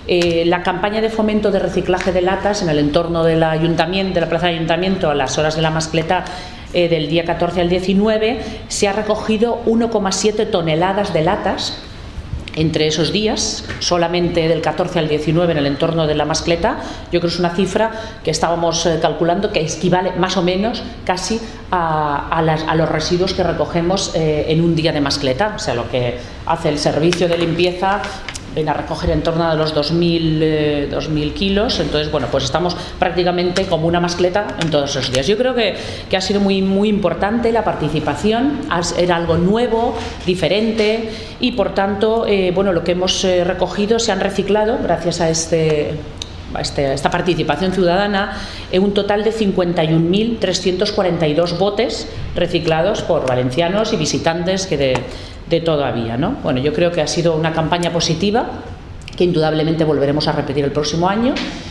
La campaña de fomento de reciclaje de latas en el entorno del ayuntamiento, de la plaza del ayuntamiento, a las horas de la mascleta, del día 14 al 19, se ha recogido 1,7 toneladas de latas entre esos días, solamente del 14 al 19 en el entorno de la mascleta. Yo creo que es una cifra que estábamos calculando que equivale más o menos casi a los residuos que recogemos en un día de mascleta. O sea, lo que hace el servicio de limpieza viene a recoger en torno a los 2.000 kilos. Entonces, bueno, pues estamos prácticamente como una mascleta en todos esos días. Yo creo que ha sido muy importante la participación, era algo nuevo, diferente, y por tanto, bueno, lo que hemos recogido se han reciclado gracias a esta participación ciudadana, un total de 51.342 botes reciclados por valencianos y visitantes que de todavía, ¿no? Bueno, yo creo que ha sido una campaña positiva que indudablemente volveremos a repetir el próximo año